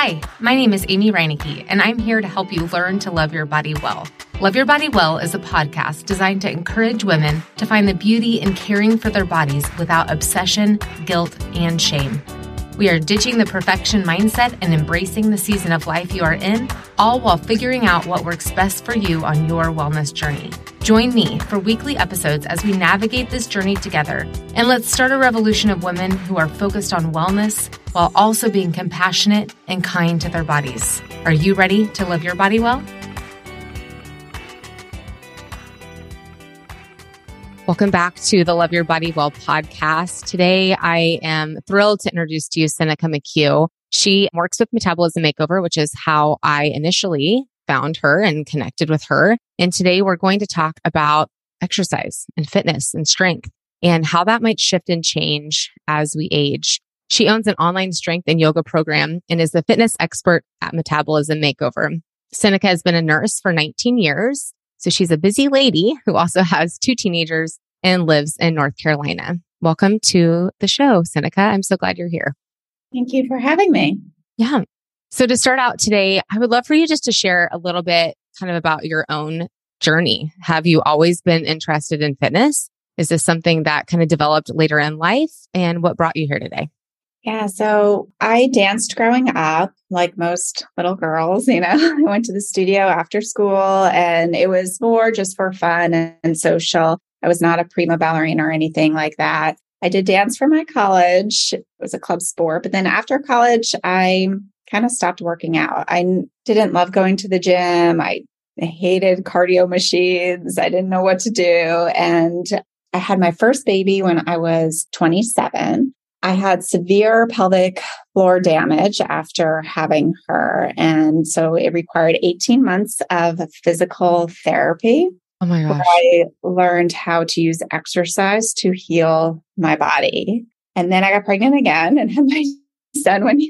Hi, my name is Amy Reinecke, and I'm here to help you learn to love your body well. Love Your Body Well is a podcast designed to encourage women to find the beauty in caring for their bodies without obsession, guilt, and shame. We are ditching the perfection mindset and embracing the season of life you are in, all while figuring out what works best for you on your wellness journey. Join me for weekly episodes as we navigate this journey together, and let's start a revolution of women who are focused on wellness while also being compassionate and kind to their bodies. Are you ready to love your body well? Welcome back to the Love Your Body Well podcast. Today, I am thrilled to introduce to you Seneca McHugh. She works with Metabolism Makeover, which is how I initially found her and connected with her. And today we're going to talk about exercise and fitness and strength and how that might shift and change as we age. She owns an online strength and yoga program and is the fitness expert at Metabolism Makeover. Seneca has been a nurse for 19 years. So she's a busy lady who also has 2 teenagers and lives in North Carolina. Welcome to the show, Seneca. I'm so glad you're here. Thank you for having me. Yeah. So to start out today, I would love for you just to share a little bit kind of about your own journey. Have you always been interested in fitness? Is this something that kind of developed later in life? And what brought you here today? Yeah, so I danced growing up, like most little girls, I went to the studio after school and it was more just for fun and social. I was not a prima ballerina or anything like that. I did dance for my college. It was a club sport. But then after college, I kind of stopped working out. I didn't love going to the gym. I hated cardio machines. I didn't know what to do. And I had my first baby when I was 27. I had severe pelvic floor damage after having her. And so it required 18 months of physical therapy. Oh my gosh. Where I learned how to use exercise to heal my body. And then I got pregnant again and had my son when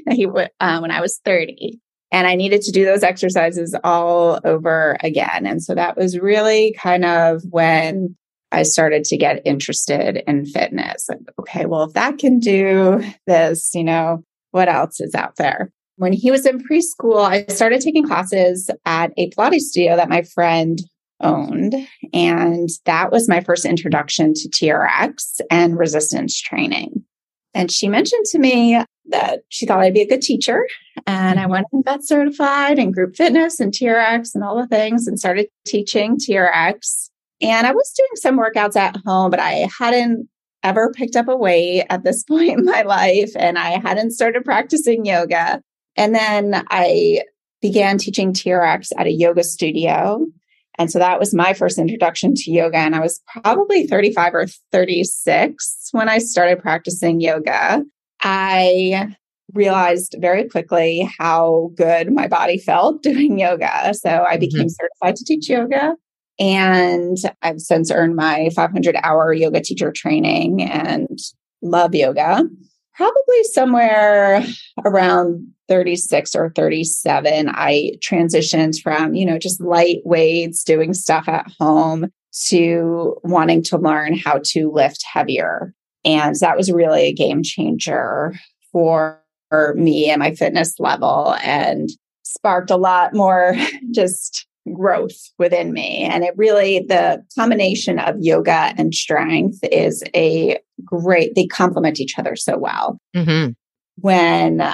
I was 30. And I needed to do those exercises all over again. And so that was really kind of when I started to get interested in fitness. Like, okay, well, if that can do this, what else is out there? When he was in preschool, I started taking classes at a Pilates studio that my friend owned. And that was my first introduction to TRX and resistance training. And she mentioned to me that she thought I'd be a good teacher. And I went and got certified in group fitness and TRX and all the things and started teaching TRX. And I was doing some workouts at home, but I hadn't ever picked up a weight at this point in my life. And I hadn't started practicing yoga. And then I began teaching TRX at a yoga studio. And so that was my first introduction to yoga. And I was probably 35 or 36 when I started practicing yoga. I realized very quickly how good my body felt doing yoga. So I became certified to teach yoga. And I've since earned my 500-hour yoga teacher training and love yoga. Probably somewhere around 36 or 37, I transitioned from, just light weights, doing stuff at home to wanting to learn how to lift heavier. And that was really a game changer for me and my fitness level and sparked a lot more just growth within me. And it really, the combination of yoga and strength is they complement each other so well. Mm-hmm. When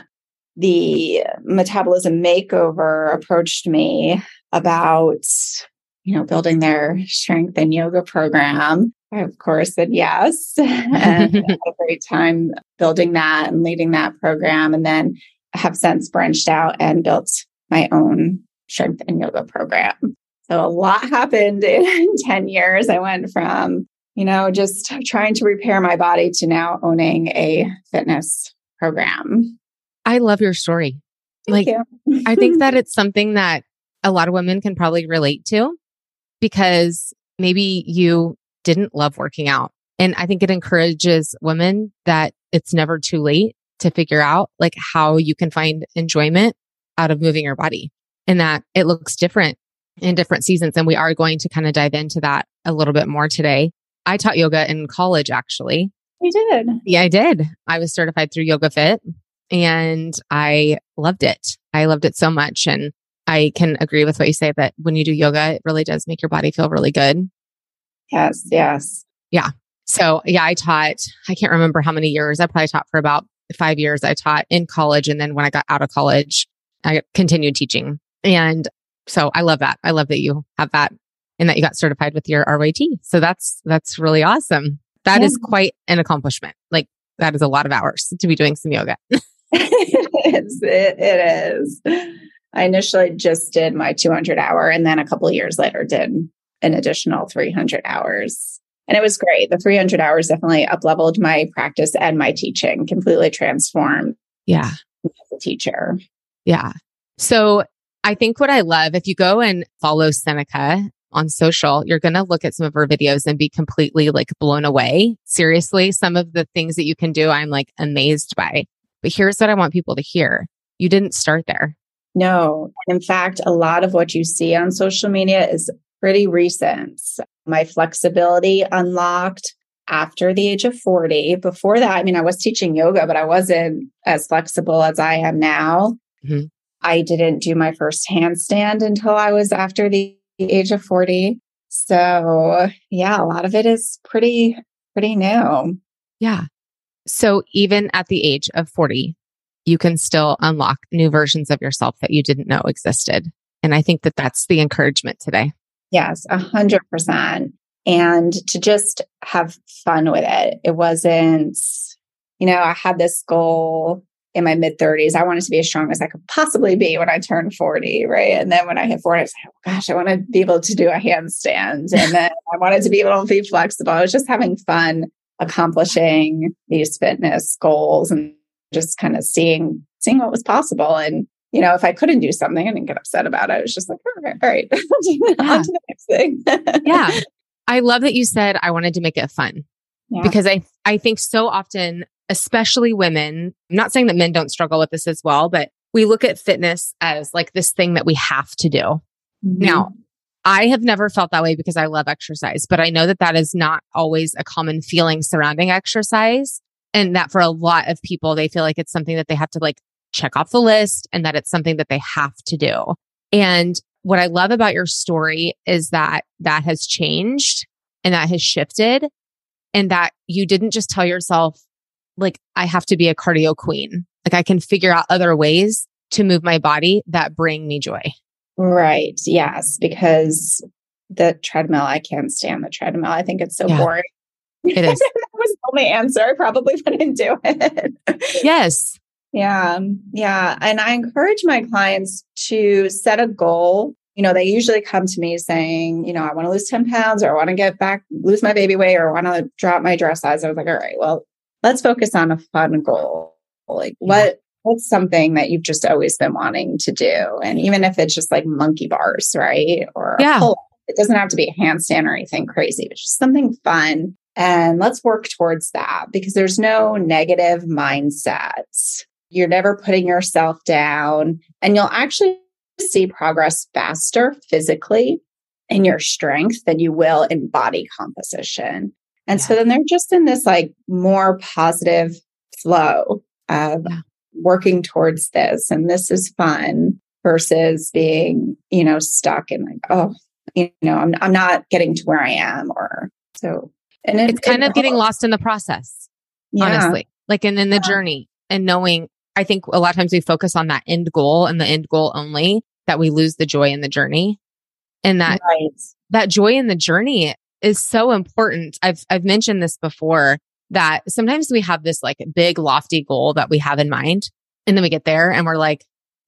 the Metabolism Makeover approached me about, building their strength and yoga program, I, of course, said yes. And I had a great time building that and leading that program. And then have since branched out and built my own strength and yoga program. So a lot happened in 10 years. I went from, just trying to repair my body to now owning a fitness program. I love your story. Thank you. I think that it's something that a lot of women can probably relate to because maybe you didn't love working out. And I think it encourages women that it's never too late to figure out how you can find enjoyment out of moving your body and that it looks different in different seasons. And we are going to kind of dive into that a little bit more today. I taught yoga in college, actually. You did? Yeah, I did. I was certified through Yoga Fit and I loved it. I loved it so much. And I can agree with what you say that when you do yoga, it really does make your body feel really good. Yes. Yes. Yeah. So yeah, I can't remember how many years. I probably taught for about 5 years. I taught in college. And then when I got out of college, I continued teaching. And so I love that. I love that you have that and that you got certified with your RYT. So that's really awesome. That is quite an accomplishment. Like that is a lot of hours to be doing some yoga. It is. I initially just did my 200 hour and then a couple of years later did an additional 300 hours. And it was great. The 300 hours definitely up-leveled my practice and my teaching, completely transformed. Yeah. As a teacher. Yeah. So I think what I love, if you go and follow Seneca on social, you're going to look at some of her videos and be completely like blown away. Seriously, some of the things that you can do, I'm like amazed by. But here's what I want people to hear. You didn't start there. No. In fact, a lot of what you see on social media is pretty recent. My flexibility unlocked after the age of 40. Before that, I mean, I was teaching yoga, but I wasn't as flexible as I am now. Mm-hmm. I didn't do my first handstand until I was after the age of 40. So yeah, a lot of it is pretty new. Yeah. So even at the age of 40, you can still unlock new versions of yourself that you didn't know existed. And I think that that's the encouragement today. Yes, 100%. And to just have fun with it. It wasn't, I had this goal in my mid 30s. I wanted to be as strong as I could possibly be when I turned 40, right? And then when I hit 40, I was like, oh gosh, I want to be able to do a handstand. And then I wanted to be able to be flexible. I was just having fun accomplishing these fitness goals and just kind of seeing what was possible. And, if I couldn't do something, I didn't get upset about it. I was just like, all right. On to the next thing. Yeah. I love that you said, I wanted to make it fun because I think so often, especially women, I'm not saying that men don't struggle with this as well, but we look at fitness as like this thing that we have to do. Mm-hmm. Now, I have never felt that way because I love exercise, but I know that that is not always a common feeling surrounding exercise. And that for a lot of people, they feel like it's something that they have to like check off the list and that it's something that they have to do. And what I love about your story is that that has changed and that has shifted and that you didn't just tell yourself, like, I have to be a cardio queen. Like I can figure out other ways to move my body that bring me joy. Right. Yes. Because the treadmill, I can't stand the treadmill. I think it's so boring. It is. That was the only answer. I probably wouldn't do it. Yes. Yeah. Yeah. And I encourage my clients to set a goal. They usually come to me saying, I want to lose 10 pounds or I want to get back, lose my baby weight or I want to drop my dress size. I was like, all right, well, let's focus on a fun goal. Like what's something that you've just always been wanting to do? And even if it's just like monkey bars, right? Or a pull-up, it doesn't have to be a handstand or anything crazy, but just something fun. And let's work towards that because there's no negative mindsets. You're never putting yourself down and you'll actually see progress faster physically in your strength than you will in body composition. And so then they're just in this like more positive flow of working towards this. And this is fun versus being, stuck in like, I'm not getting to where I am or so. And it's kind of getting lost in the process, honestly, like in the journey and knowing, I think a lot of times we focus on that end goal and the end goal only that we lose the joy in the journey. And that, that joy in the journey is so important. I've mentioned this before that sometimes we have this like big lofty goal that we have in mind and then we get there and we're like,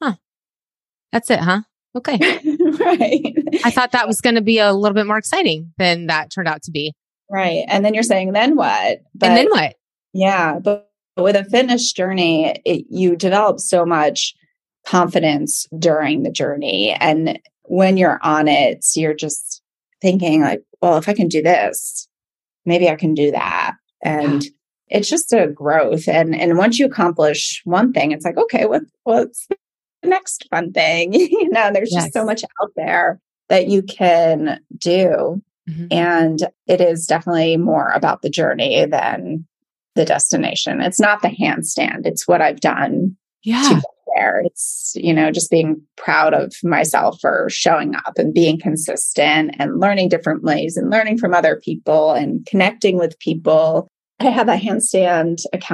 that's it, huh? Okay. Right. I thought that was going to be a little bit more exciting than that turned out to be. Right. And then you're saying, then what? And then what? Yeah. But with a fitness journey, you develop so much confidence during the journey. And when you're on it, you're just thinking like, well, if I can do this, maybe I can do that. And it's just a growth. And once you accomplish one thing, it's like, okay, what's the next fun thing? There's just so much out there that you can do. Mm-hmm. And it is definitely more about the journey than the destination. It's not the handstand. It's what I've done to get there. It's, just being proud of myself for showing up and being consistent and learning different ways and learning from other people and connecting with people. I have a handstand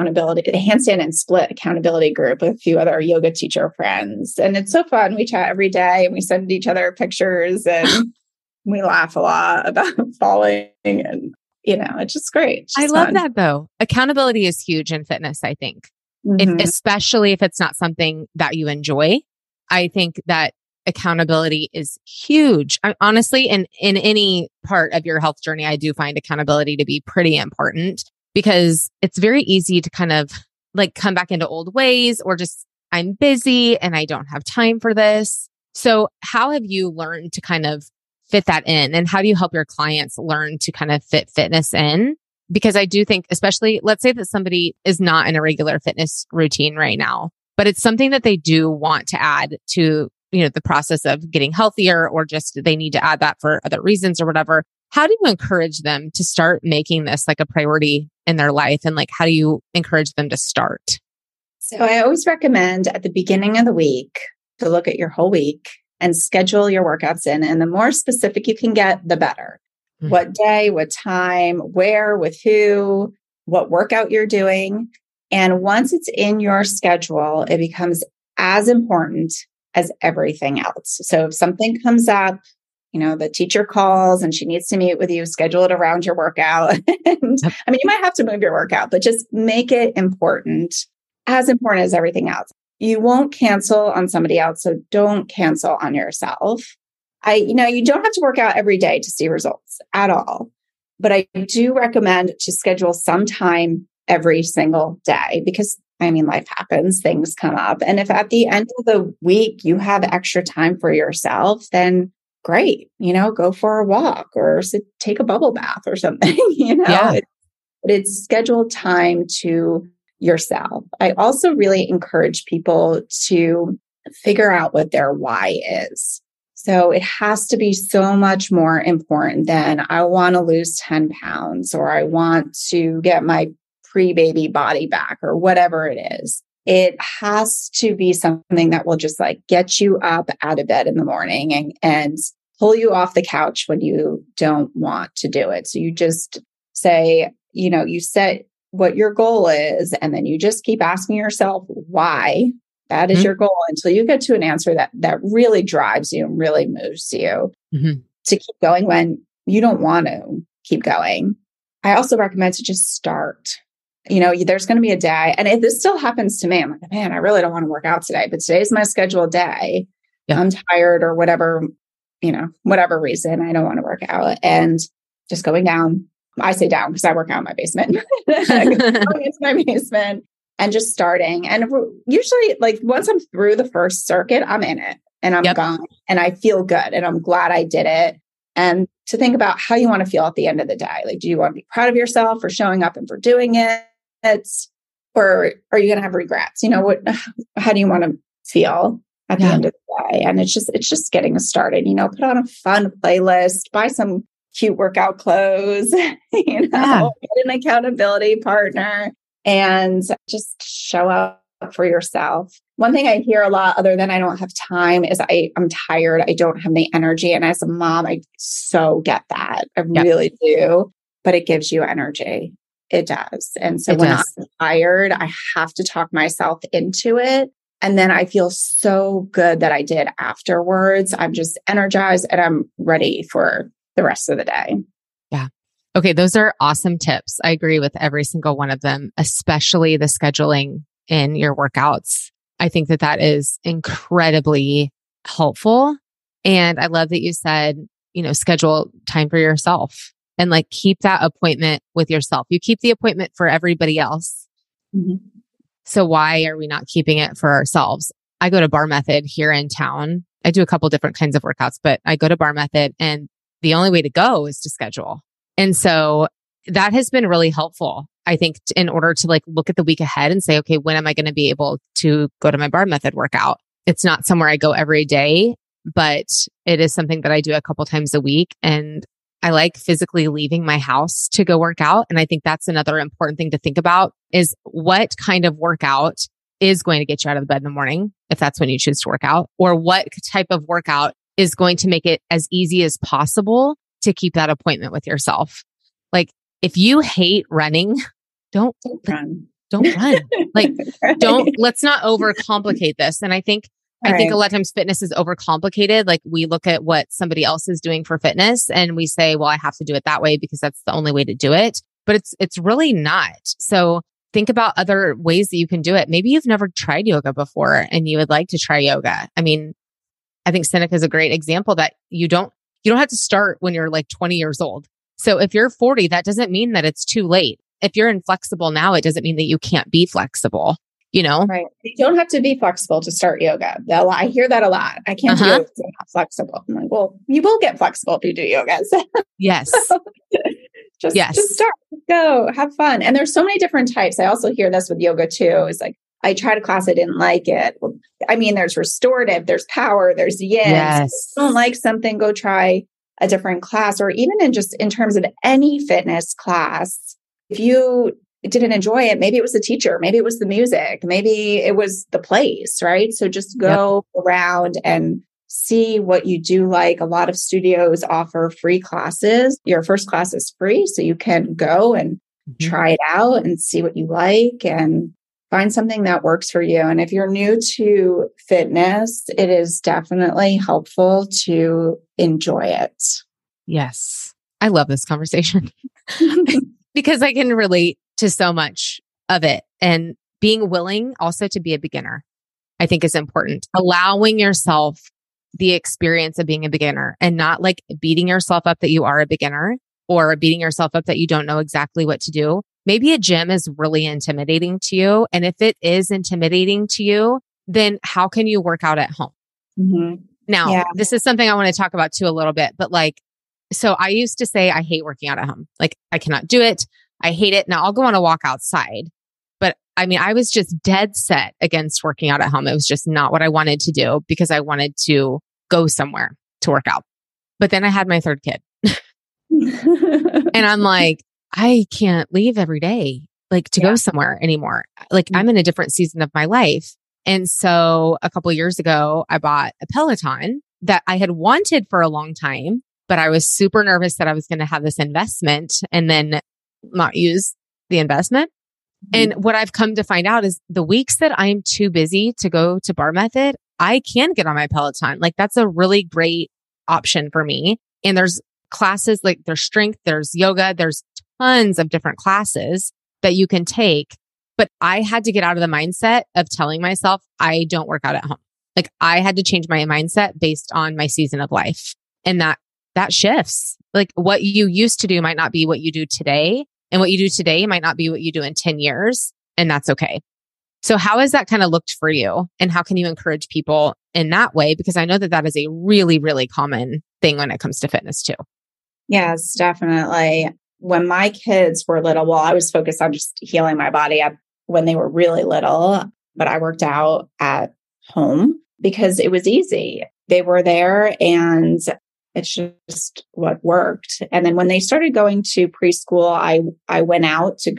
and split accountability group with a few other yoga teacher friends. And it's so fun. We chat every day and we send each other pictures and we laugh a lot about falling and, it's just great. It's just I love fun. that though. Accountability is huge in fitness, I think. Especially if it's not something that you enjoy. I think that accountability is huge. Honestly, in any part of your health journey, I do find accountability to be pretty important because it's very easy to kind of like come back into old ways or just I'm busy and I don't have time for this. So how have you learned to kind of fit that in? And how do you help your clients learn to kind of fit fitness in? Because I do think, especially, let's say that somebody is not in a regular fitness routine right now, but it's something that they do want to add to, the process of getting healthier, or just they need to add that for other reasons or whatever. How do you encourage them to start making this like a priority in their life? And like, how do you encourage them to start? So I always recommend at the beginning of the week to look at your whole week and schedule your workouts in. And the more specific you can get, the better. Mm-hmm. What day, what time, where, with who, what workout you're doing. And once it's in your schedule, it becomes as important as everything else. So if something comes up, the teacher calls and she needs to meet with you, schedule it around your workout. And you might have to move your workout, but just make it important, as important as everything else. You won't cancel on somebody else, so don't cancel on yourself. You don't have to work out every day to see results at all, but I do recommend to schedule some time every single day because life happens, things come up. And if at the end of the week you have extra time for yourself, then great, go for a walk or take a bubble bath or something, Yeah. It's scheduled time to yourself. I also really encourage people to figure out what their why is. So it has to be so much more important than I want to lose 10 pounds or I want to get my pre-baby body back or whatever it is. It has to be something that will just like get you up out of bed in the morning and pull you off the couch when you don't want to do it. So you just say, you set what your goal is, and then you just keep asking yourself why that is your goal until you get to an answer that really drives you and really moves you to keep going when you don't want to keep going. I also recommend to just start. There's going to be a day, and if this still happens to me, I'm like, man, I really don't want to work out today, but today's my scheduled day. Yeah. I'm tired or whatever, whatever reason, I don't want to work out, and just going down. I say down because I work out in my basement. Going into my basement and just starting. And usually, like once I'm through the first circuit, I'm in it and I'm gone and I feel good and I'm glad I did it. And to think about how you want to feel at the end of the day. Like, do you want to be proud of yourself for showing up and for doing it? Or are you going to have regrets? How do you want to feel at the end of the day? And it's just getting started, put on a fun playlist, buy some cute workout clothes, get an accountability partner and just show up for yourself. One thing I hear a lot other than I don't have time is I'm tired. I don't have the energy. And as a mom, I so get that. I really do, but it gives you energy. It does. And so when I'm tired, I have to talk myself into it. And then I feel so good that I did afterwards. I'm just energized and I'm ready for the rest of the day. Yeah. Okay. Those are awesome tips. I agree with every single one of them, especially the scheduling in your workouts. I think that is incredibly helpful. And I love that you said, schedule time for yourself and like keep that appointment with yourself. You keep the appointment for everybody else. Mm-hmm. So why are we not keeping it for ourselves? I go to Bar Method here in town. I do a couple different kinds of workouts, but I go to Bar Method and the only way to go is to schedule. And so that has been really helpful. I think in order to like look at the week ahead and say, okay, when am I going to be able to go to my Bar Method workout? It's not somewhere I go every day, but it is something that I do a couple times a week. And I like physically leaving my house to go work out. And I think that's another important thing to think about is what kind of workout is going to get you out of the bed in the morning, if that's when you choose to work out, or what type of workout is going to make it as easy as possible to keep that appointment with yourself. Like if you hate running, don't run. Don't run. Like let's not overcomplicate this. And I think a lot of times fitness is overcomplicated. Like we look at what somebody else is doing for fitness and we say, well, I have to do it that way because that's the only way to do it. But it's really not. So think about other ways that you can do it. Maybe you've never tried yoga before and you would like to try yoga. I mean, I think Seneca is a great example that you don't have to start when you're like 20 years old. So if you're 40, that doesn't mean that it's too late. If you're inflexible now, it doesn't mean that you can't be flexible, you know? Right. You don't have to be flexible to start yoga. I hear that a lot. I can't do yoga if I'm not flexible. I'm like, well, you will get flexible if you do yoga. So yes. Just start, go, have fun. And there's so many different types. I also hear this with yoga too. It's like, I tried a class, I didn't like it. Well, I mean, there's restorative, there's power, there's yin. Yes. If you don't like something, go try a different class, or even in terms of any fitness class. If you didn't enjoy it, maybe it was the teacher, maybe it was the music, maybe it was the place, right? So just go around and see what you do like. A lot of studios offer free classes. Your first class is free, so you can go and try it out and see what you like and find something that works for you. And if you're new to fitness, it is definitely helpful to enjoy it. Yes. I love this conversation because I can relate to so much of it. And being willing also to be a beginner, I think is important. Allowing yourself the experience of being a beginner and not like beating yourself up that you are a beginner or beating yourself up that you don't know exactly what to do. Maybe a gym is really intimidating to you. And if it is intimidating to you, then how can you work out at home? Mm-hmm. Now, this is something I want to talk about too a little bit, but like, so I used to say I hate working out at home. Like I cannot do it. I hate it. Now I'll go on a walk outside, but I mean, I was just dead set against working out at home. It was just not what I wanted to do because I wanted to go somewhere to work out. But then I had my third kid and I'm like, I can't leave every day, like to go somewhere anymore. Like I'm in a different season of my life. And so a couple of years ago, I bought a Peloton that I had wanted for a long time, but I was super nervous that I was going to have this investment and then not use the investment. And what I've come to find out is the weeks that I'm too busy to go to Bar Method, I can get on my Peloton. Like that's a really great option for me. And there's classes, like there's strength, there's yoga, there's tons of different classes that you can take. But I had to get out of the mindset of telling myself I don't work out at home. Like I had to change my mindset based on my season of life. And that shifts. Like what you used to do might not be what you do today. And what you do today might not be what you do in 10 years. And that's okay. So how has that kind of looked for you? And how can you encourage people in that way? Because I know that is a really, really common thing when it comes to fitness too. Yes, definitely. When my kids were little, well, I was focused on just healing my body up when they were really little, but I worked out at home because it was easy. They were there and it's just what worked. And then when they started going to preschool, I went out to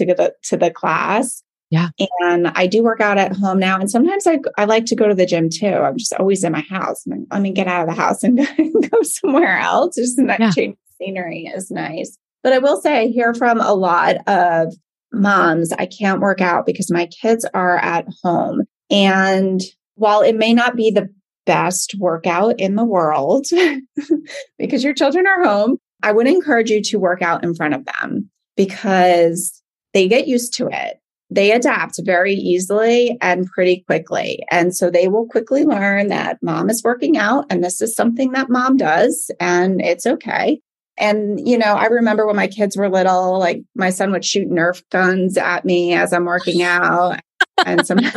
the class. Yeah. And I do work out at home now. And sometimes I like to go to the gym too. I'm just always in my house. Let me get out of the house and go somewhere else. Just that change of scenery is nice. But I will say I hear from a lot of moms, I can't work out because my kids are at home. And while it may not be the best workout in the world because your children are home, I would encourage you to work out in front of them because they get used to it. They adapt very easily and pretty quickly. And so they will quickly learn that mom is working out and this is something that mom does and it's okay. And, I remember when my kids were little, like my son would shoot Nerf guns at me as I'm working out. And sometimes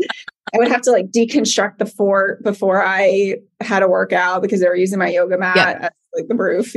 I would have to like deconstruct the fort before I had a workout because they were using my yoga mat as like the roof,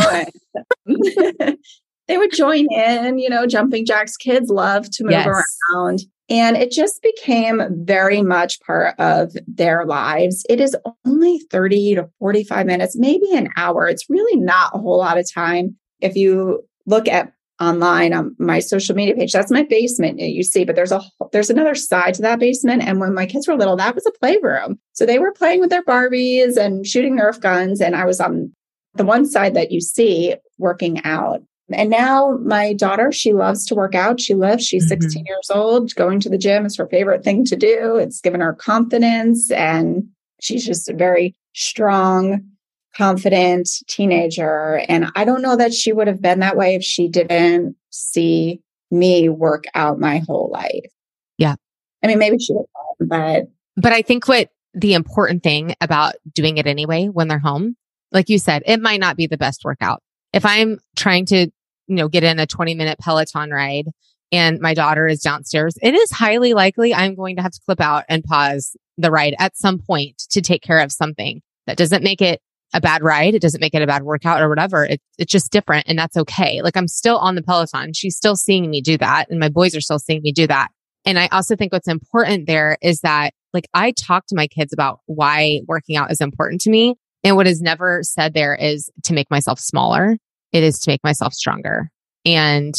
And they would join in, jumping jacks. Kids love to move around. And it just became very much part of their lives. It is only 30 to 45 minutes, maybe an hour. It's really not a whole lot of time. If you look at online on my social media page. That's my basement you see, but there's another side to that basement. And when my kids were little, that was a playroom. So they were playing with their Barbies and shooting Nerf guns. And I was on the one side that you see working out. And now my daughter, she loves to work out. She's 16 years old. Going to the gym is her favorite thing to do. It's given her confidence, and she's just a very strong, confident teenager. And I don't know that she would have been that way if she didn't see me work out my whole life. Yeah. I mean, maybe she would have, but I think what the important thing about doing it anyway, when they're home, like you said, it might not be the best workout. If I'm trying to, get in a 20-minute Peloton ride and my daughter is downstairs, it is highly likely I'm going to have to clip out and pause the ride at some point to take care of something. That doesn't make it a bad ride. It doesn't make it a bad workout or whatever. It's just different, and that's okay. Like, I'm still on the Peloton. She's still seeing me do that, and my boys are still seeing me do that. And I also think what's important there is that, like, I talk to my kids about why working out is important to me. And what is never said there is to make myself smaller. It is to make myself stronger. And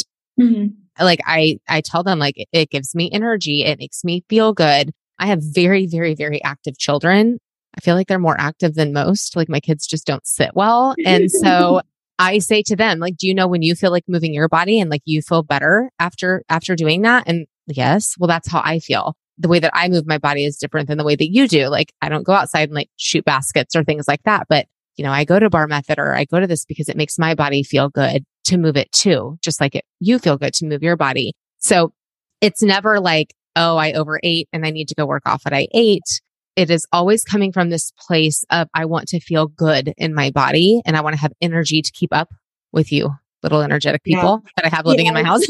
like, I tell them, like, it gives me energy. It makes me feel good. I have very, very, very active children. I feel like they're more active than most. Like, my kids just don't sit well. And so I say to them, like, do you know when you feel like moving your body and like you feel better after doing that? And yes, well, that's how I feel. The way that I move my body is different than the way that you do. Like, I don't go outside and like shoot baskets or things like that. But, I go to Bar Method or I go to this because it makes my body feel good to move it too, just like you feel good to move your body. So it's never like, oh, I overate and I need to go work off what I ate. It is always coming from this place of, I want to feel good in my body and I want to have energy to keep up with you, little energetic people that I have living in my house.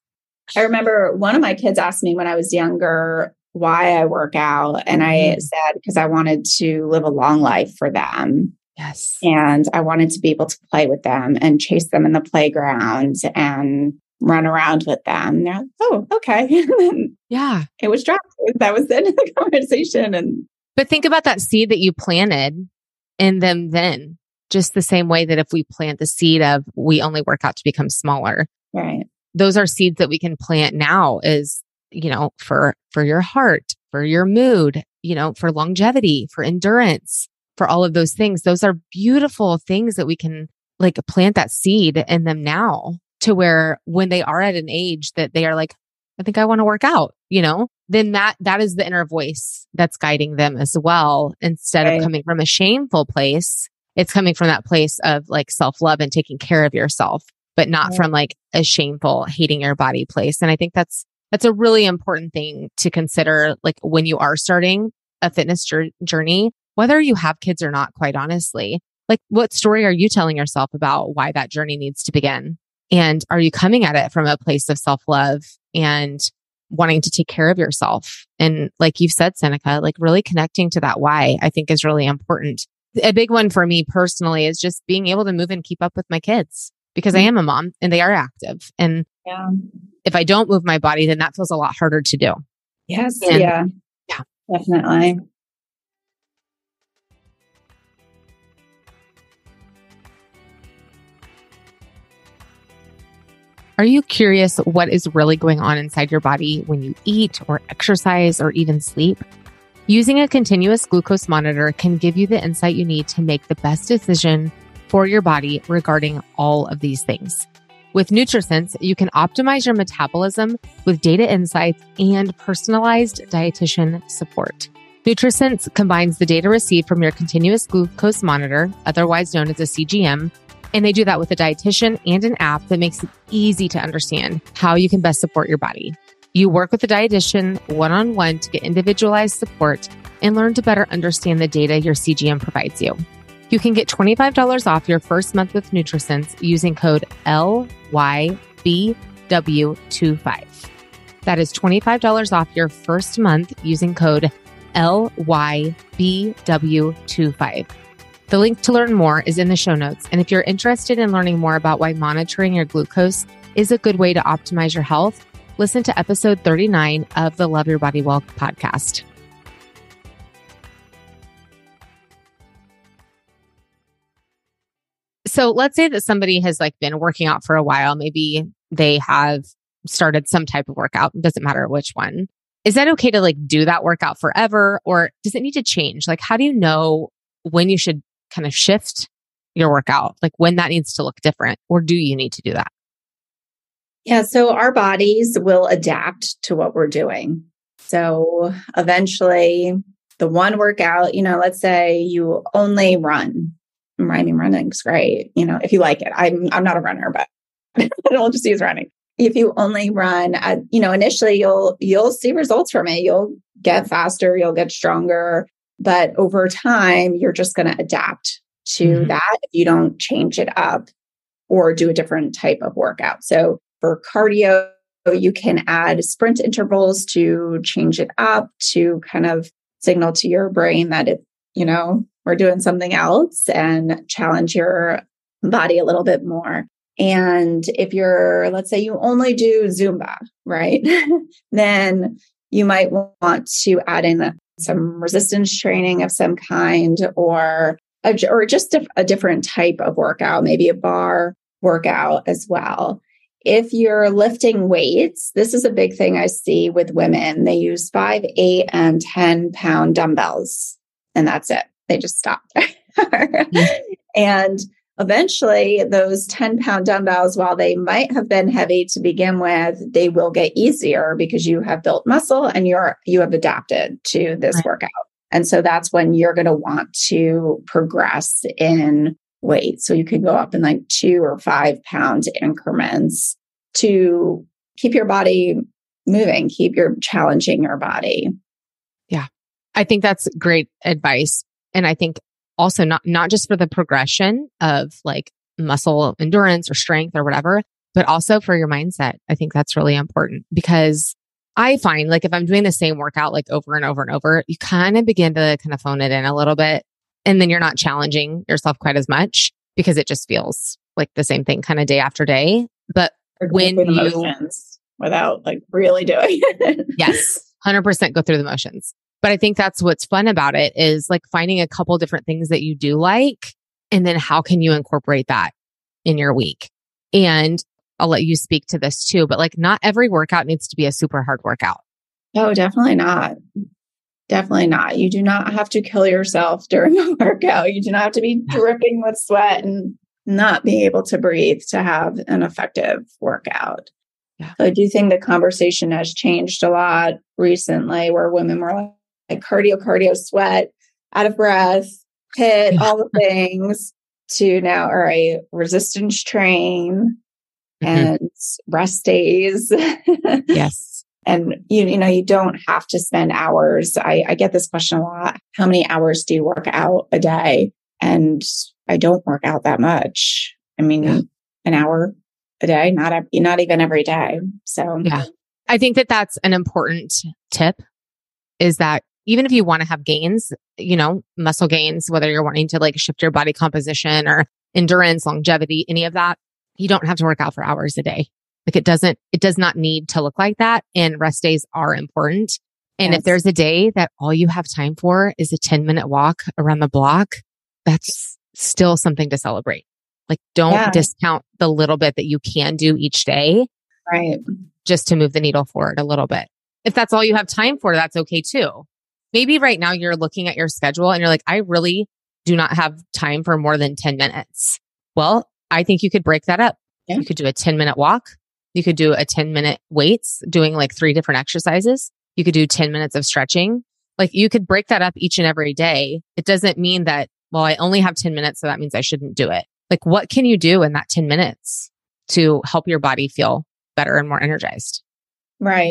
I remember one of my kids asked me when I was younger why I work out. And I said, because I wanted to live a long life for them. Yes. And I wanted to be able to play with them and chase them in the playground and run around with them. And they're like, oh, okay. Yeah. It was dropped. That was the end of the conversation. But think about that seed that you planted in them then, just the same way that if we plant the seed of, we only work out to become smaller. Right. Those are seeds that we can plant now is, for your heart, for your mood, for longevity, for endurance, for all of those things. Those are beautiful things that we can like plant that seed in them now, to where when they are at an age that they are like, I think I want to work out, then that is the inner voice that's guiding them as well. Instead of coming from a shameful place, it's coming from that place of like self-love and taking care of yourself, but not from like a shameful hating your body place. And I think that's a really important thing to consider, like when you are starting a fitness journey, whether you have kids or not, quite honestly. Like, what story are you telling yourself about why that journey needs to begin? And are you coming at it from a place of self-love and wanting to take care of yourself? And like you've said, Seneca, like really connecting to that why, I think is really important. A big one for me personally is just being able to move and keep up with my kids, because I am a mom and they are active. And if I don't move my body, then that feels a lot harder to do. Yes. And, yeah, definitely. Are you curious what is really going on inside your body when you eat or exercise or even sleep? Using a continuous glucose monitor can give you the insight you need to make the best decision for your body regarding all of these things. With NutriSense, you can optimize your metabolism with data insights and personalized dietitian support. NutriSense combines the data received from your continuous glucose monitor, otherwise known as a CGM, and they do that with a dietitian and an app that makes it easy to understand how you can best support your body. You work with the dietitian one-on-one to get individualized support and learn to better understand the data your CGM provides you. You can get $25 off your first month with NutriSense using code LYBW25. That is $25 off your first month using code LYBW25. The link to learn more is in the show notes. And if you're interested in learning more about why monitoring your glucose is a good way to optimize your health, listen to episode 39 of the Love Your Body Well podcast. So let's say that somebody has like been working out for a while, maybe they have started some type of workout. It doesn't matter which one. Is that okay to like do that workout forever, or does it need to change? Like, how do you know when you should kind of shift your workout? Like when that needs to look different, or do you need to do that? Yeah. So our bodies will adapt to what we're doing. So eventually the one workout, let's say you only run. I mean, running's great, if you like it. I'm not a runner, but I'll just use running. If you only run, initially you'll see results from it. You'll get faster, you'll get stronger, but over time, you're just going to adapt to that if you don't change it up or do a different type of workout. So for cardio, you can add sprint intervals to change it up, to kind of signal to your brain that we're doing something else, and challenge your body a little bit more. And if let's say you only do Zumba, right? Then you might want to add in some resistance training of some kind, or just a different type of workout, maybe a bar workout as well. If you're lifting weights, this is a big thing I see with women. They use 5, 8, and 10-pound dumbbells, and that's it. They just stop there. And eventually, those 10-pound dumbbells, while they might have been heavy to begin with, they will get easier because you have built muscle and you have adapted to this workout. And so that's when you're going to want to progress in weight. So you can go up in like 2 or 5 pound increments to keep your body moving, challenging your body. Yeah. I think that's great advice. And I think also not just for the progression of like muscle endurance or strength or whatever, but also for your mindset. I think that's really important, because I find like if I'm doing the same workout like over and over and over, you kind of begin to kind of phone it in a little bit. And then you're not challenging yourself quite as much because it just feels like the same thing kind of day after day. But when you without like really doing it. Yes, 100% go through the motions. But I think that's what's fun about it, is like finding a couple different things that you do like, and then how can you incorporate that in your week? And I'll let you speak to this too, but like not every workout needs to be a super hard workout. No, definitely not. Definitely not. You do not have to kill yourself during a workout. You do not have to be dripping with sweat and not be able to breathe to have an effective workout. Yeah. So I do think the conversation has changed a lot recently, where women were like cardio, sweat, out of breath, hit, all the things, to now, all right, resistance train and rest days. Yes. And you don't have to spend hours. I get this question a lot. How many hours do you work out a day? And I don't work out that much. I mean, an hour a day, not even every day. So yeah, I think that's an important tip, is that even if you want to have gains, muscle gains, whether you're wanting to like shift your body composition or endurance, longevity, any of that, you don't have to work out for hours a day. Like it does not need to look like that. And rest days are important. And if there's a day that all you have time for is a 10-minute walk around the block, that's still something to celebrate. Like don't discount the little bit that you can do each day. Right. Just to move the needle forward a little bit. If that's all you have time for, that's okay too. Maybe right now you're looking at your schedule and you're like, I really do not have time for more than 10 minutes. Well, I think you could break that up. Yeah. You could do a 10-minute walk. You could do a 10-minute weights, doing like 3 different exercises. You could do 10 minutes of stretching. Like you could break that up each and every day. It doesn't mean that, well, I only have 10 minutes, so that means I shouldn't do it. Like what can you do in that 10 minutes to help your body feel better and more energized? Right.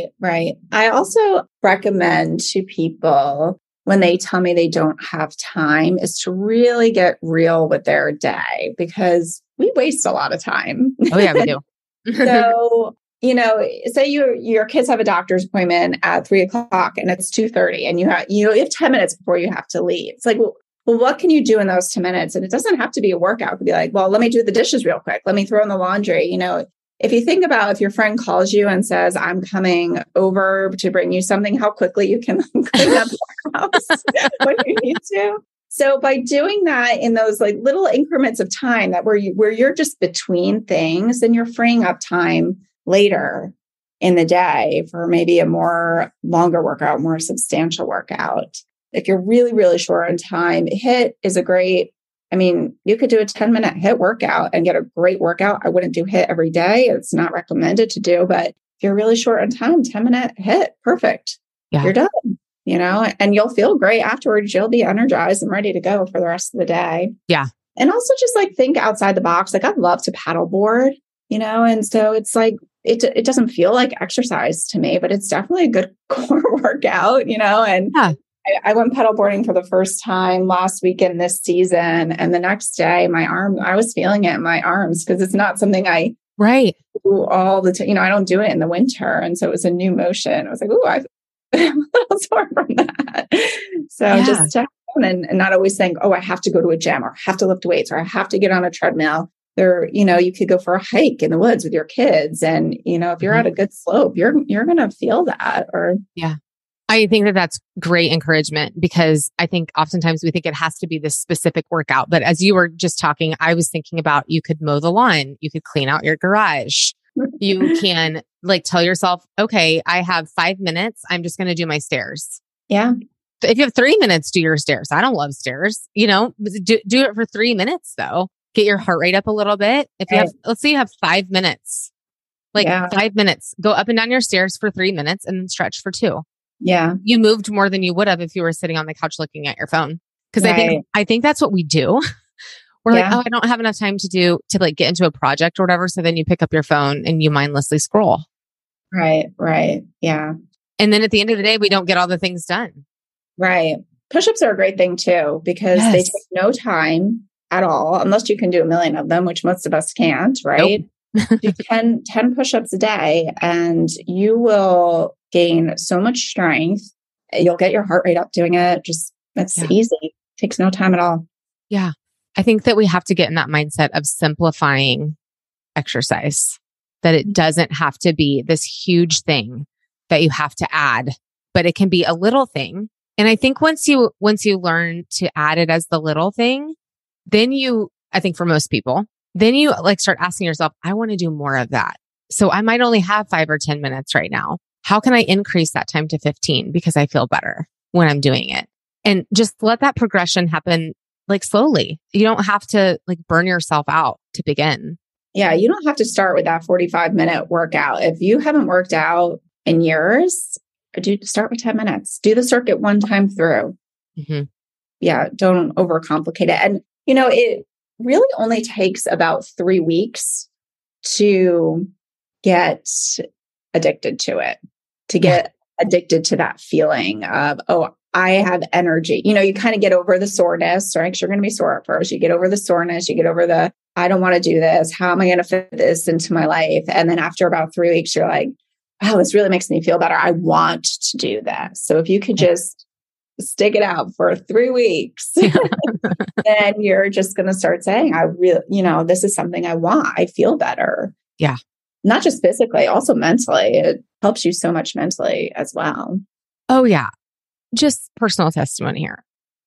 I also recommend to people, when they tell me they don't have time, is to really get real with their day, because we waste a lot of time. Oh yeah, we do. So, say your kids have a doctor's appointment at 3:00 and it's 2:30 and you have 10 minutes before you have to leave. It's like, well, what can you do in those 10 minutes? And it doesn't have to be a workout. It could be like, well, let me do the dishes real quick. Let me throw in the laundry. If you think about, if your friend calls you and says, I'm coming over to bring you something, how quickly you can clean up your house when you need to. So by doing that in those like little increments of time that where you're just between things, and you're freeing up time later in the day for maybe a more longer workout, more substantial workout. If you're really, really short on time, HIIT is a great, you could do a 10-minute HIIT workout and get a great workout. I wouldn't do HIIT every day. It's not recommended to do, but if you're really short on time, 10-minute HIIT, perfect. Yeah. You're done, and you'll feel great afterwards. You'll be energized and ready to go for the rest of the day. Yeah. And also just like think outside the box. Like I love to paddleboard, and so it's like, it doesn't feel like exercise to me, but it's definitely a good core workout, and yeah. I went paddleboarding for the first time last weekend this season. And the next day, I was feeling it in my arms because it's not something I do all the time. I don't do it in the winter. And so it was a new motion. I was like, ooh, I'm a little sore from that. So just to and not always think, oh, I have to go to a gym or I have to lift weights or I have to get on a treadmill. You could go for a hike in the woods with your kids. And, if you're at a good slope, you're going to feel that I think that that's great encouragement, because I think oftentimes we think it has to be this specific workout. But as you were just talking, I was thinking about, you could mow the lawn, you could clean out your garage. You can tell yourself, okay, I have 5 minutes. I'm just going to do my stairs. Yeah. If you have 3 minutes, do your stairs. I don't love stairs, do it for 3 minutes though. Get your heart rate up a little bit. If you have, let's say you have 5 minutes, 5 minutes, go up and down your stairs for 3 minutes and then stretch for 2. Yeah. You moved more than you would have if you were sitting on the couch looking at your phone. Because I think that's what we do. We're like, oh, I don't have enough time to get into a project or whatever. So then you pick up your phone and you mindlessly scroll. Right. Yeah. And then at the end of the day, we don't get all the things done. Right. Push-ups are a great thing too, because they take no time at all, unless you can do a million of them, which most of us can't, right? Nope. Do 10 push-ups a day and you will gain so much strength. You'll get your heart rate up doing it. It's easy. Takes no time at all. Yeah. I think that we have to get in that mindset of simplifying exercise, that it doesn't have to be this huge thing that you have to add, but it can be a little thing. And I think once you learn to add it as the little thing, then I think for most people, then you start asking yourself, I want to do more of that. So I might only have 5 or 10 minutes right now. How can I increase that time to 15 because I feel better when I'm doing it? And just let that progression happen slowly. You don't have to burn yourself out to begin. Yeah. You don't have to start with that 45-minute workout. If you haven't worked out in years, start with 10 minutes. Do the circuit one time through. Mm-hmm. Yeah. Don't overcomplicate it. And, it really only takes about 3 weeks to get addicted to it, to get addicted to that feeling of, oh, I have energy. You kind of get over the soreness, right? 'Cause you're going to be sore at first. You get over the soreness, you get over the, I don't want to do this. How am I going to fit this into my life? And then after about 3 weeks, you're like, wow, this really makes me feel better. I want to do this. So if you could just stick it out for 3 weeks, then you're just going to start saying, I really, this is something I want. I feel better. Yeah. Not just physically, also mentally. It helps you so much mentally as well. Oh yeah. Just personal testimony here.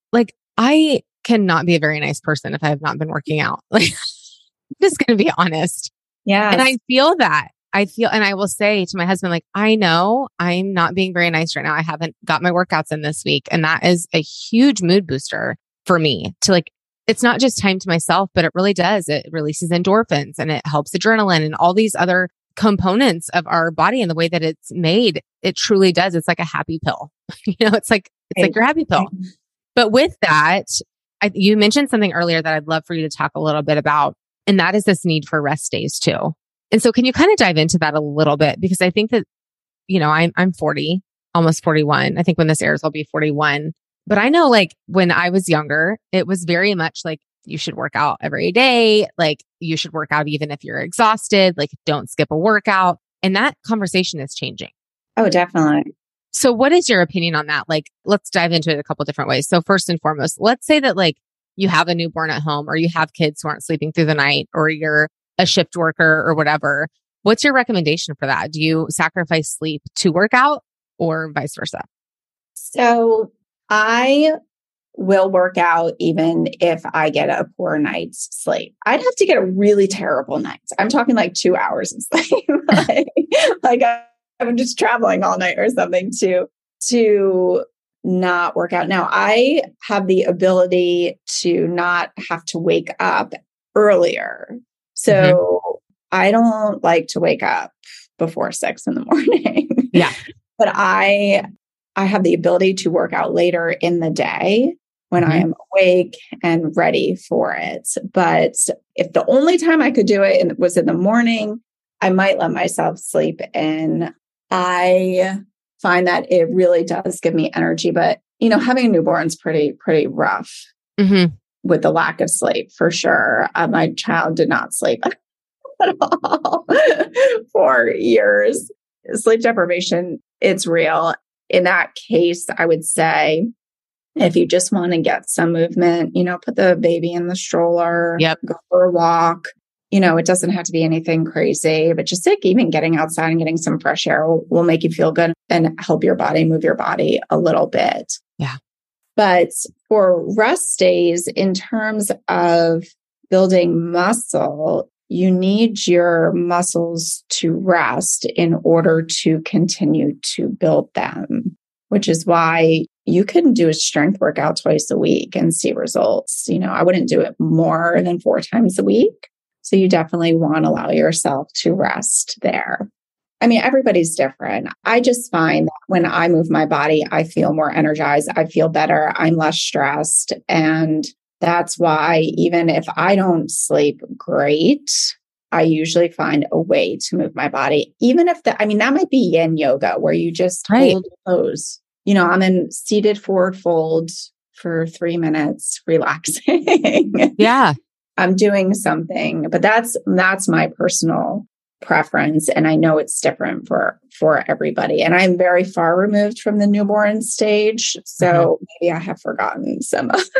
I cannot be a very nice person if I have not been working out. I'm just going to be honest. Yeah. And I feel that. And I will say to my husband, I know I'm not being very nice right now. I haven't got my workouts in this week. And that is a huge mood booster for me to it's not just time to myself, but it really does. It releases endorphins and it helps adrenaline and all these other components of our body and the way that it's made. It truly does. It's like a happy pill. It's like your happy pill. But with that, you mentioned something earlier that I'd love for you to talk a little bit about. And that is this need for rest days too. And so can you kind of dive into that a little bit? Because I think that, I'm 40, almost 41. I think when this airs, I'll be 41. But I know when I was younger, it was very much you should work out every day. You should work out even if you're exhausted. Don't skip a workout. And that conversation is changing. Oh, definitely. So what is your opinion on that? Let's dive into it a couple different ways. So first and foremost, let's say that you have a newborn at home or you have kids who aren't sleeping through the night or you're a shift worker or whatever. What's your recommendation for that? Do you sacrifice sleep to work out or vice versa? So I will work out even if I get a poor night's sleep. I'd have to get a really terrible night. I'm talking like 2 hours of sleep. like I'm just traveling all night or something to not work out. Now, I have the ability to not have to wake up earlier. So I don't like to wake up before 6 a.m. Yeah. But I have the ability to work out later in the day when I am awake and ready for it. But if the only time I could do it was in the morning, I might let myself sleep in. I find that it really does give me energy. But, having a newborn is pretty rough with the lack of sleep, for sure. My child did not sleep at all for years. Sleep deprivation, it's real. In that case, I would say, if you just want to get some movement, put the baby in the stroller, go for a walk. It doesn't have to be anything crazy, but just like even getting outside and getting some fresh air will make you feel good and help your body move your body a little bit. Yeah. But for rest days, in terms of building muscle, you need your muscles to rest in order to continue to build them, which is why you couldn't do a strength workout twice a week and see results. I wouldn't do it more than 4 times a week. So you definitely want to allow yourself to rest there. I mean, everybody's different. I just find that when I move my body, I feel more energized. I feel better. I'm less stressed. And that's why even if I don't sleep great, I usually find a way to move my body. Even if that might be yin yoga where you just hold the pose. I'm in seated forward fold for 3 minutes, relaxing. Yeah. I'm doing something, but that's my personal preference. And I know it's different for everybody. And I'm very far removed from the newborn stage. So maybe I have forgotten some of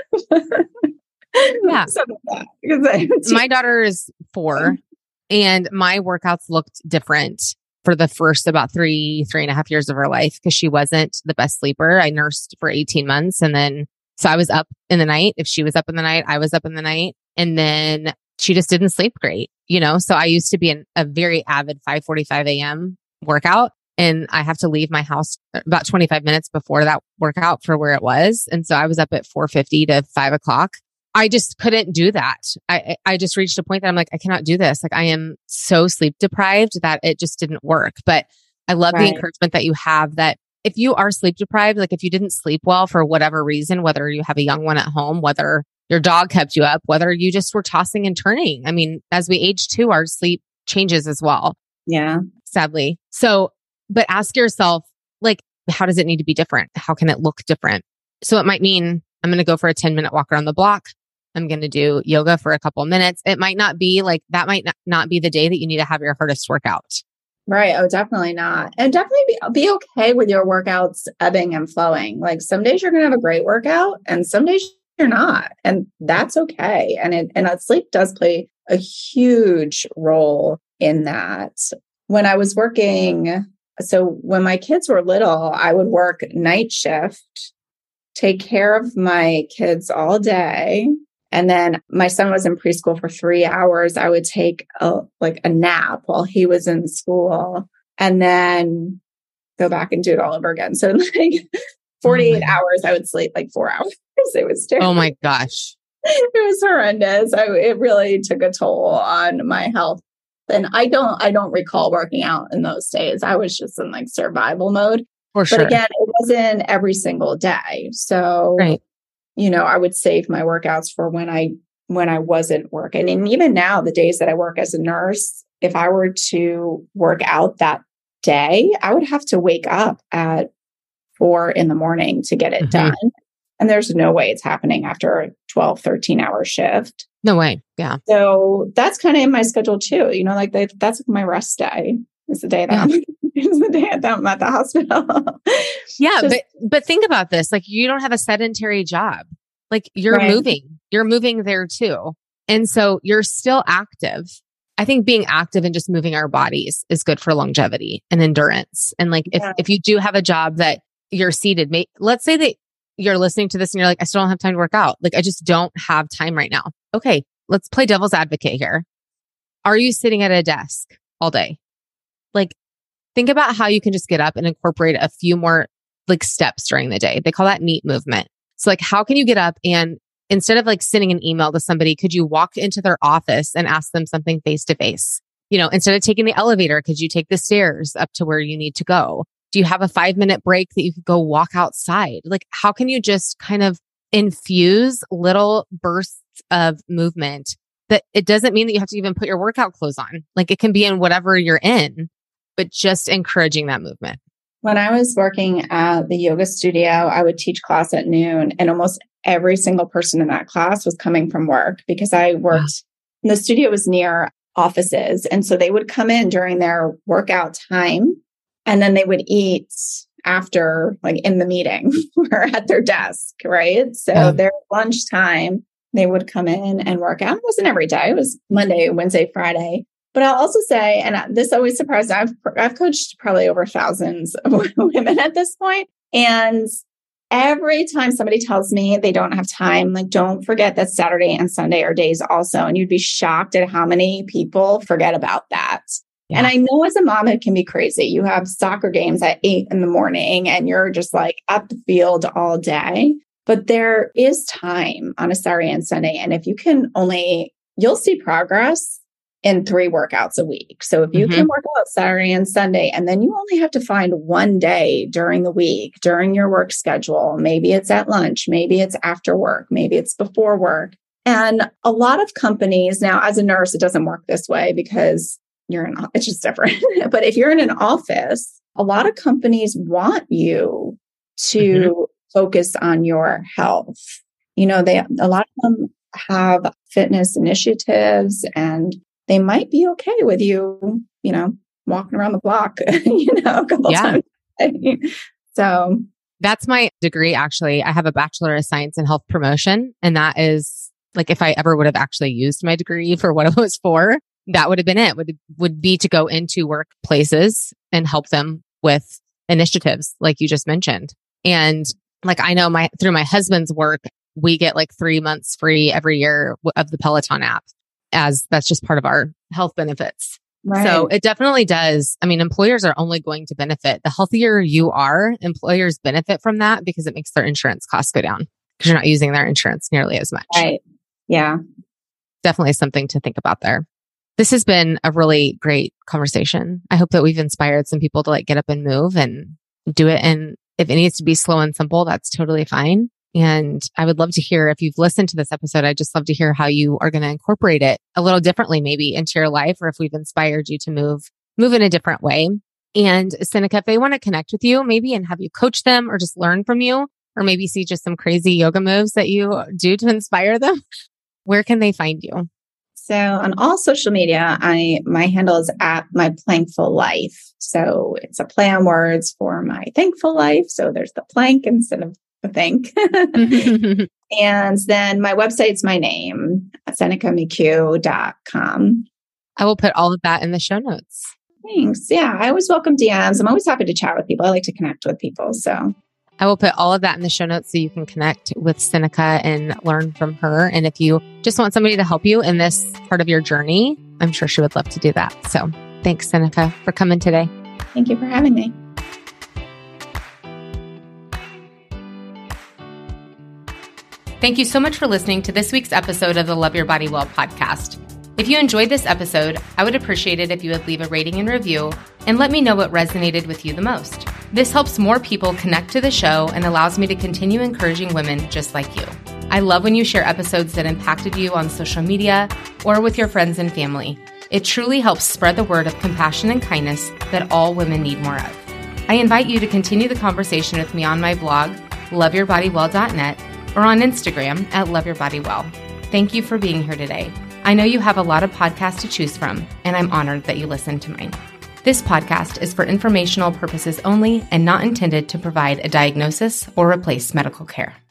some of that. Because my daughter is 4 and my workouts looked different for the first about 3.5 years of her life because she wasn't the best sleeper. I nursed for 18 months. And then, so I was up in the night. If she was up in the night, I was up in the night. And then she just didn't sleep great, So I used to be a very avid 5:45 a.m. workout. And I have to leave my house about 25 minutes before that workout for where it was. And so I was up at 4:50 to 5 o'clock. I just couldn't do that. I just reached a point that I'm like, I cannot do this. Like I am so sleep deprived that it just didn't work. But I love the encouragement that you have that if you are sleep deprived, like if you didn't sleep well for whatever reason, whether you have a young one at home, whether your dog kept you up, whether you just were tossing and turning. I mean, as we age too, our sleep changes as well. Yeah. Sadly. So, but ask yourself, like, how does it need to be different? How can it look different? So it might mean I'm going to go for a 10-minute walk around the block. I'm going to do yoga for a couple of minutes. It might not be like, that might not be the day that you need to have your hardest workout. Right. Oh, definitely not. And definitely be okay with your workouts ebbing and flowing. Like some days you're going to have a great workout and some days you're not. And that's okay. And sleep does play a huge role in that. When I was working, so when my kids were little, I would work night shift, take care of my kids all day. And then my son was in preschool for 3 hours. I would take a nap while he was in school and then go back and do it all over again. So 48 hours, I would sleep 4 hours. It was terrible. Oh my gosh. It was horrendous. It really took a toll on my health. And I don't recall working out in those days. I was just in survival mode. For sure. But again, it wasn't every single day. So I would save my workouts for when I wasn't working. And even now, the days that I work as a nurse, if I were to work out that day, I would have to wake up at 4 a.m. to get it done. And there's no way it's happening after a 12, 13-hour shift. No way. Yeah. So that's kind of in my schedule too. That's my rest day. Is the day that I'm at the hospital. Yeah. But think about this. You don't have a sedentary job. You're moving there too. And so you're still active. I think being active and just moving our bodies is good for longevity and endurance. And if you do have a job that you're seated, let's say that you're listening to this and you're like, I still don't have time to work out. Like, I just don't have time right now. Okay, let's play devil's advocate here. Are you sitting at a desk all day? Like, think about how you can just get up and incorporate a few more like steps during the day. They call that NEAT movement. So like, how can you get up and instead of like sending an email to somebody, could you walk into their office and ask them something face to face? You know, instead of taking the elevator, could you take the stairs up to where you need to go? Do you have a 5-minute break that you could go walk outside? Like, how can you just kind of infuse little bursts of movement that it doesn't mean that you have to even put your workout clothes on. Like, it can be in whatever you're in, but just encouraging that movement. When I was working at the yoga studio, I would teach class at noon, and almost every single person in that class was coming from work because I worked, the studio was near offices. And so they would come in during their workout time, and then they would eat after, like in the meeting or at their desk, right? So their lunchtime, they would come in and work out. It wasn't every day. It was Monday, Wednesday, Friday. But I'll also say, and this always surprised me, I've coached probably over thousands of women at this point. And every time somebody tells me they don't have time, like, don't forget that Saturday and Sunday are days also. And you'd be shocked at how many people forget about that. Yeah. And I know as a mom, it can be crazy. You have soccer games at 8 a.m. and you're just like at the field all day. But there is time on a Saturday and Sunday. And if you can you'll see progress in 3 workouts a week. So if you can work out Saturday and Sunday, and then you only have to find one day during the week, during your work schedule, maybe it's at lunch, maybe it's after work, maybe it's before work. And a lot of companies now, as a nurse, it doesn't work this way because it's just different. But if you're in an office, a lot of companies want you to focus on your health. You know, a lot of them have fitness initiatives, and they might be okay with you, walking around the block, a couple times. So that's my degree. Actually, I have a Bachelor of Science in Health Promotion. And that is like, if I ever would have actually used my degree for what it was for, that would have been it, would be to go into workplaces and help them with initiatives like you just mentioned. And like, I know through my husband's work, we get like 3 months free every year of the Peloton app, as that's just part of our health benefits. Right. So it definitely does. I mean, employers are only going to benefit. The healthier you are, employers benefit from that because it makes their insurance costs go down because you're not using their insurance nearly as much. Right. Yeah. Definitely something to think about there. This has been a really great conversation. I hope that we've inspired some people to like get up and move and do it. And if it needs to be slow and simple, that's totally fine. And I would love to hear, if you've listened to this episode, I'd just love to hear how you are going to incorporate it a little differently, maybe into your life, or if we've inspired you to move in a different way. And Seneca, if they want to connect with you maybe and have you coach them or just learn from you, or maybe see just some crazy yoga moves that you do to inspire them, where can they find you? So on all social media, my handle is at My Plankful Life. So it's a play on words for my thankful life. So there's the plank instead of the thank. And then my website's my name, SenecaMcHugh.com. I will put all of that in the show notes. Thanks. Yeah, I always welcome DMs. I'm always happy to chat with people. I like to connect with people. So I will put all of that in the show notes so you can connect with Seneca and learn from her. And if you just want somebody to help you in this part of your journey, I'm sure she would love to do that. So thanks, Seneca, for coming today. Thank you for having me. Thank you so much for listening to this week's episode of the Love Your Body Well podcast. If you enjoyed this episode, I would appreciate it if you would leave a rating and review and let me know what resonated with you the most. This helps more people connect to the show and allows me to continue encouraging women just like you. I love when you share episodes that impacted you on social media or with your friends and family. It truly helps spread the word of compassion and kindness that all women need more of. I invite you to continue the conversation with me on my blog, loveyourbodywell.net, or on Instagram at loveyourbodywell. Thank you for being here today. I know you have a lot of podcasts to choose from, and I'm honored that you listened to mine. This podcast is for informational purposes only and not intended to provide a diagnosis or replace medical care.